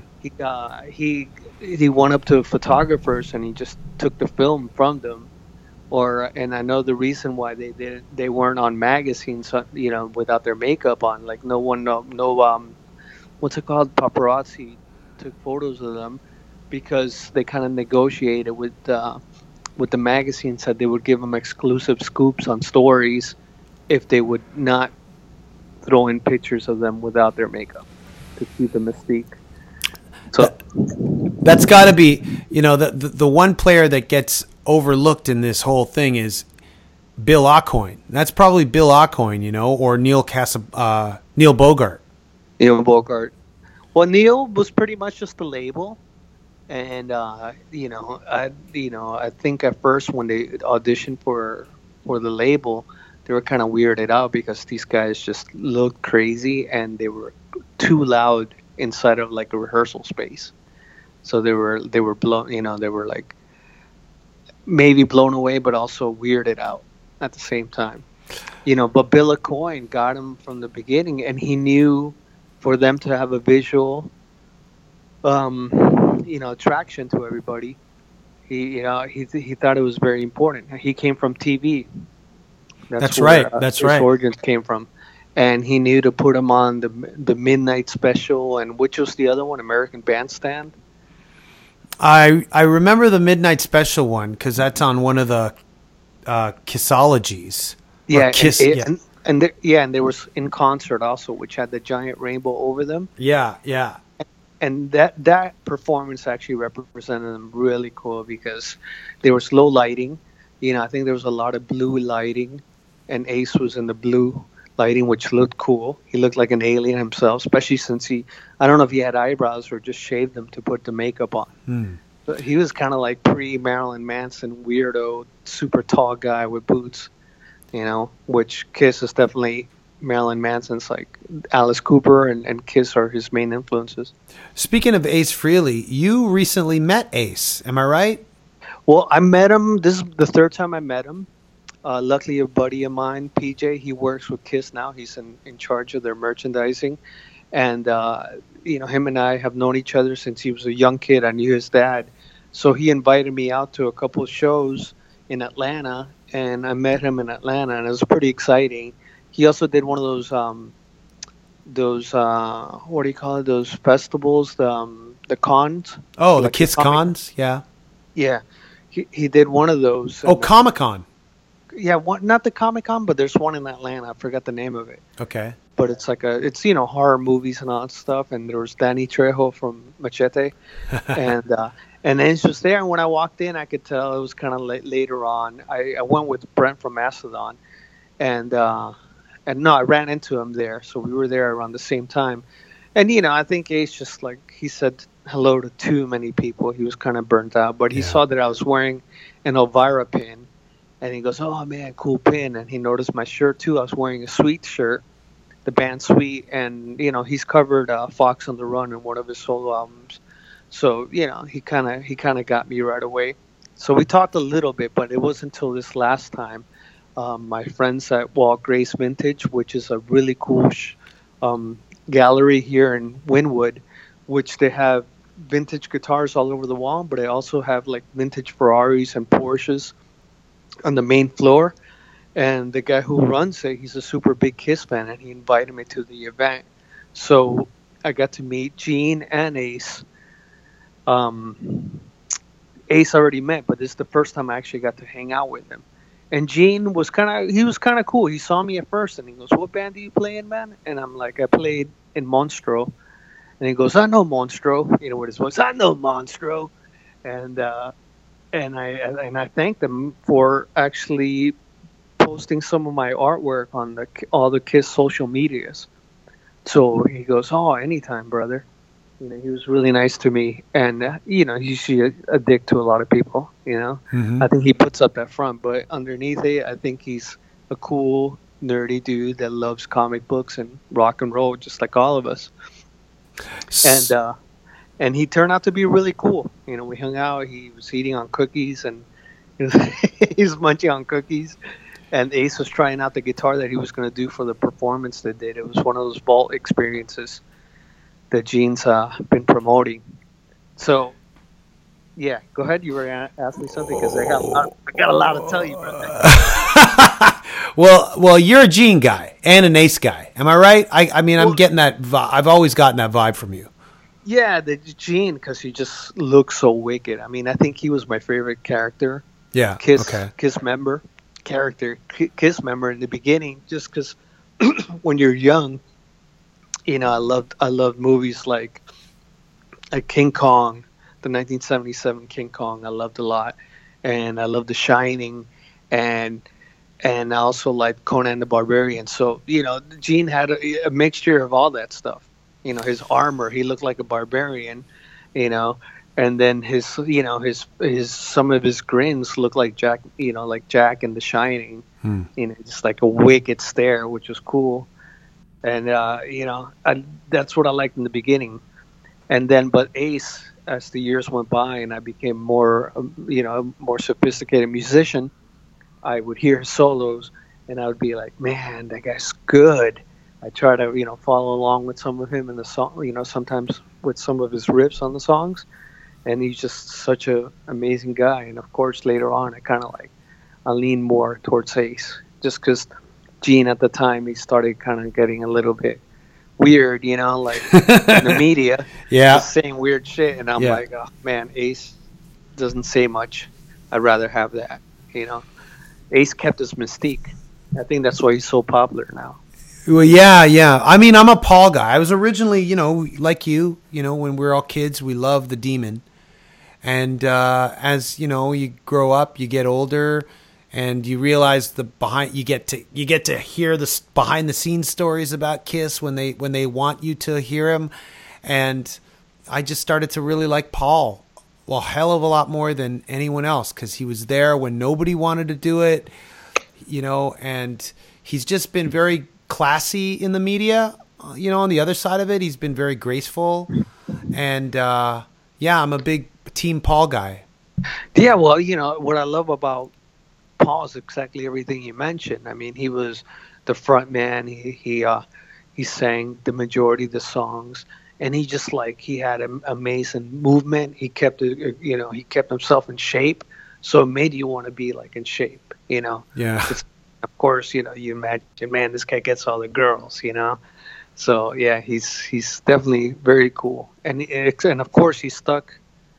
He went up to photographers and he just took the film from them. And I know the reason why they weren't on magazines, without their makeup on. Like no what's it called, paparazzi took photos of them, because they kind of negotiated with the magazines that they would give them exclusive scoops on stories if they would not throw in pictures of them without their makeup to keep the mystique. So that's got to be, the one player that gets overlooked in this whole thing is Bill Aucoin. That's probably Bill Aucoin, or Neil Bogart. Neil Bogart. Well, Neil was pretty much just the label. And I think at first when they auditioned for the label, they were kind of weirded out because these guys just looked crazy and they were too loud inside of like a rehearsal space. So they were blown, they were like maybe blown away, but also weirded out at the same time. But Bill Aucoin got him from the beginning, and he knew for them to have a visual attraction to everybody. He thought it was very important. He came from TV. That's right. His origins came from, and he knew to put him on the Midnight Special, and which was the other one, American Bandstand. I remember the Midnight Special one because that's on one of the Kissologies. Yeah, and there was In Concert also, which had the giant rainbow over them. Yeah. And that performance actually represented them really cool because there was low lighting. I think there was a lot of blue lighting, and Ace was in the blue lighting, which looked cool. He looked like an alien himself, especially since I don't know if he had eyebrows or just shaved them to put the makeup on. But he was kind of like pre-Marilyn Manson weirdo, super tall guy with boots, which Kiss is definitely Marilyn Manson's, like Alice Cooper and Kiss are his main influences. Speaking of Ace Frehley, you recently met Ace, am I right? Well, I met him. This is the third time I met him. Luckily, a buddy of mine, PJ, he works with Kiss now. He's in charge of their merchandising. And, him and I have known each other since he was a young kid. I knew his dad. So he invited me out to a couple of shows in Atlanta, and I met him in Atlanta, and it was pretty exciting. He also did one of those what do you call it? Those festivals, the cons. Oh, like the Kiss cons, yeah. Yeah, he did one of those. Oh, Comic-Con. Yeah, not the Comic-Con, but there's one in Atlanta. I forgot the name of it. Okay. But it's like horror movies and all that stuff. And there was Danny Trejo from Machete, and And Ace was there, and when I walked in, I could tell it was kind of later on. I went with Brent from Mastodon, and no, I ran into him there, so we were there around the same time. And I think Ace just like he said hello to too many people. He was kind of burnt out, but he saw that I was wearing an Elvira pin, and he goes, "Oh man, cool pin!" And he noticed my shirt too. I was wearing a Sweet shirt, the band Sweet, and he's covered Fox on the Run in one of his solo albums. So he kind of got me right away. So we talked a little bit, but it wasn't until this last time. My friends at Walt Grace Vintage, which is a really cool gallery here in Wynwood, which they have vintage guitars all over the wall, but they also have like vintage Ferraris and Porsches on the main floor. And the guy who runs it, he's a super big Kiss fan, and he invited me to the event. So I got to meet Gene and Ace. Ace already met, but this is the first time I actually got to hang out with him. And Gene was kind of cool. He saw me at first, and he goes, "What band do you play in, man?" And I'm like, "I played in Monstro." And he goes, "I know Monstro." With his voice, "I know Monstro." And I thanked him for actually posting some of my artwork on all the Kiss social medias. So he goes, "Oh, anytime, brother." He was really nice to me, and he's usually a dick to a lot of people. Mm-hmm. I think he puts up that front, but underneath it, I think he's a cool, nerdy dude that loves comic books and rock and roll, just like all of us. And he turned out to be really cool. We hung out. He was eating on cookies, and he was munching on cookies. And Ace was trying out the guitar that he was going to do for the performance they did. It was one of those vault experiences that Gene's been promoting. So, yeah, go ahead. You were going to ask me something because I got a lot to tell you about that. Well, you're a Gene guy and an Ace guy. Am I right? I mean, I'm getting that vibe. I've always gotten that vibe from you. Yeah, the Gene, because he just looks so wicked. I mean, I think he was my favorite character. Yeah. Kiss member in the beginning, just because when you're young, I loved movies like King Kong, the 1977 King Kong. I loved a lot, and I loved The Shining, and I also liked Conan the Barbarian. So Gene had a mixture of all that stuff. His armor, he looked like a barbarian, and then his some of his grins looked like Jack, like Jack in The Shining, just like a wicked stare, which was cool. And that's what I liked in the beginning. And then, but Ace, as the years went by and I became more, more sophisticated musician, I would hear his solos and I would be like, man, that guy's good. I try to, follow along with some of him in the song, sometimes with some of his riffs on the songs. And he's just such an amazing guy. And of course, later on, I lean more towards Ace, just because Gene at the time, he started kind of getting a little bit weird, like in the media, just saying weird shit. And I'm like, oh man, Ace doesn't say much. I'd rather have that, Ace kept his mystique. I think that's why he's so popular now. Well, yeah. I mean, I'm a Paul guy. I was originally, like you, when we were all kids, we loved the Demon. And as, you grow up, you get older, and you realize you get to hear the behind the scenes stories about Kiss when they want you to hear them. And I just started to really like Paul, a hell of a lot more than anyone else, because he was there when nobody wanted to do it, and he's just been very classy in the media. On the other side of it, he's been very graceful. And I'm a big Team Paul guy. Yeah, well, what I love about Paul is exactly everything you mentioned. I mean, he was the front man. He sang the majority of the songs, and he just he had an amazing movement. He kept it, he kept himself in shape, so it made you want to be in shape, Yeah. Of course, you imagine, man, this guy gets all the girls, So yeah, he's definitely very cool, and of course he stuck,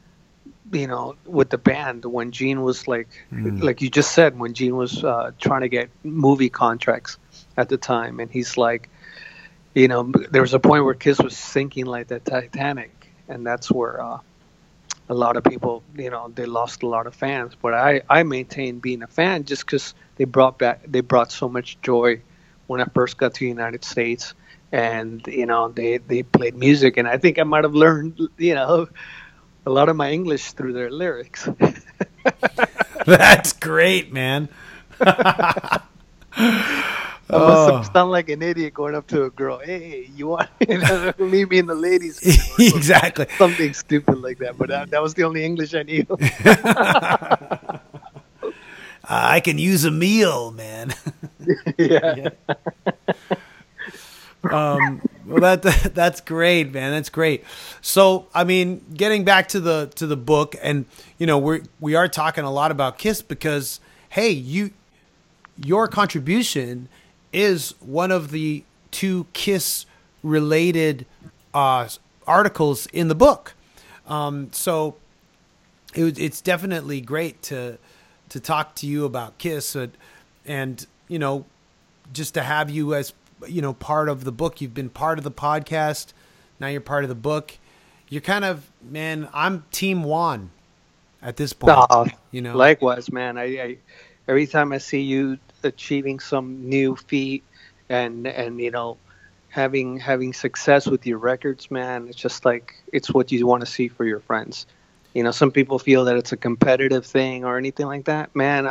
with the band when Gene was like you just said, when Gene was trying to get movie contracts at the time, and he's like, there was a point where Kiss was sinking like the Titanic, and that's where a lot of people, they lost a lot of fans. But I maintain being a fan just because they brought so much joy when I first got to the United States, and they played music, and I think I might have learned a lot of my English through their lyrics. That's great, man. I must sound like an idiot going up to a girl. Hey, you want to meet me in the ladies' Exactly. Something stupid like that. But that was the only English I knew. I can use a meal, man. Yeah. Well, that's great, man. That's great. So, I mean, getting back to the book, and we are talking a lot about Kiss because, hey, your contribution is one of the 2 Kiss related articles in the book. So it's definitely great to talk to you about Kiss, and just to have you as part of the book. You've been part of the podcast, now you're part of the book. You're kind of, man, I'm Team Juan at this point. Likewise, man. I every time I see you achieving some new feat and having success with your records, man, it's just like, it's what you want to see for your friends. Some people feel that it's a competitive thing or anything like that. Man,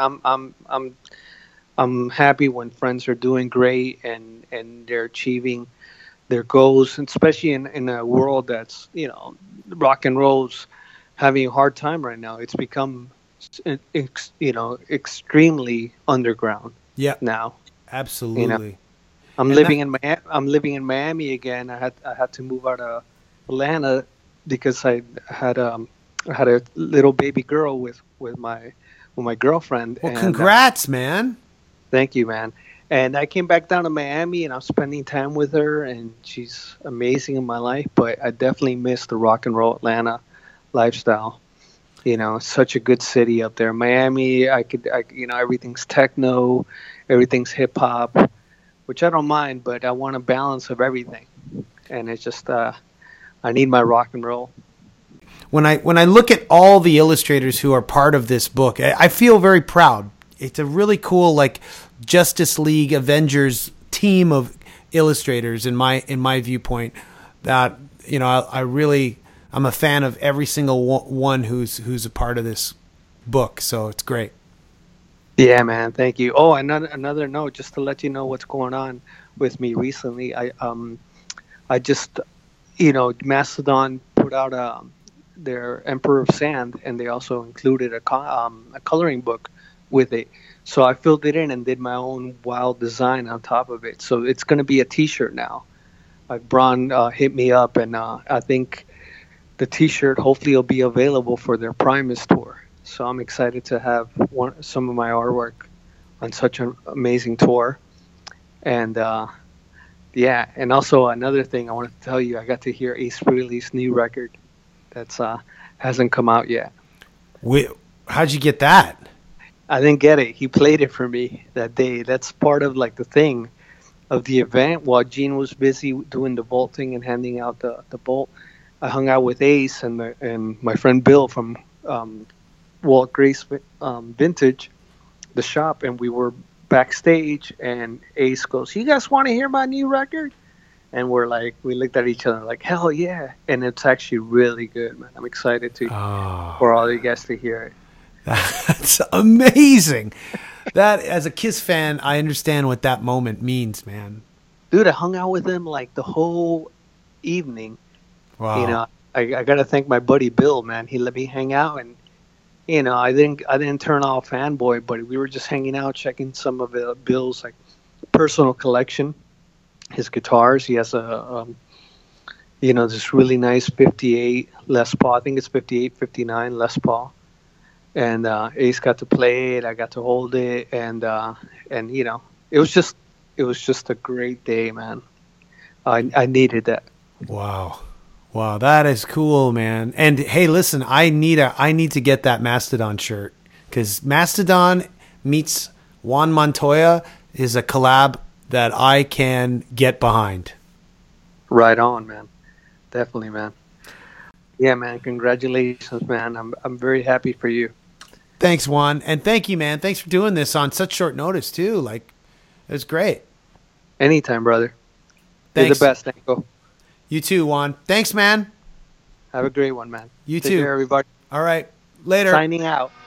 I'm happy when friends are doing great and they're achieving their goals, especially in a world that's, rock and roll's having a hard time right now. It's become, extremely underground. Yeah. Now. Absolutely. I'm living in Miami again. I had to move out of Atlanta because I had a little baby girl with my girlfriend. Well, congrats, man. Thank you, man. And I came back down to Miami, and I'm spending time with her, and she's amazing in my life. But I definitely miss the rock and roll Atlanta lifestyle. It's such a good city up there. Miami, everything's techno, everything's hip hop, which I don't mind, but I want a balance of everything. And it's just, I need my rock and roll. When I look at all the illustrators who are part of this book, I feel very proud. It's a really cool, like, Justice League Avengers team of illustrators in my viewpoint. That I'm a fan of every single one who's a part of this book. So it's great. Yeah, man. Thank you. Oh, another note, just to let you know what's going on with me recently. I just, Mastodon put out their Emperor of Sand, and they also included a coloring book with it. So I filled it in and did my own wild design on top of it. So it's going to be a T-shirt now. Like Braun hit me up, and I think the T-shirt hopefully will be available for their Primus tour. So I'm excited to have some of my artwork on such an amazing tour. And and also another thing I wanted to tell you, I got to hear Ace Frehley's new record that's hasn't come out yet. How'd you get that? I didn't get it. He played it for me that day. That's part of like the thing of the event. While Gene was busy doing the vaulting and handing out the bolt, I hung out with Ace and my friend Bill from Walt Grace Vintage, the shop, and we were backstage, and Ace goes, "You guys want to hear my new record?" And we looked at each other like, hell yeah. And it's actually really good, man. I'm excited for all you guys to hear it. That's amazing. That, as a Kiss fan, I understand what that moment means, man. Dude, I hung out with him like the whole evening. Wow. I got to thank my buddy Bill, man. He let me hang out, and I didn't turn off fanboy, but we were just hanging out, checking some of Bill's like personal collection, his guitars. He has this really nice 58 Les Paul. I think it's 58, 59 Les Paul. And Ace got to play it. I got to hold it, and it was just a great day, man. I needed that. Wow, that is cool, man. And hey, listen, I need to get that Mastodon shirt, because Mastodon meets Juan Montoya is a collab that I can get behind. Right on, man. Definitely, man. Yeah, man. Congratulations, man. I'm very happy for you. Thanks, Juan. And thank you, man. Thanks for doing this on such short notice, too. Like, it was great. Anytime, brother. Thanks. You're the best, Danko. You too, Juan. Thanks, man. Have a great one, man. You Take too. care, everybody. All right. Later. Signing out.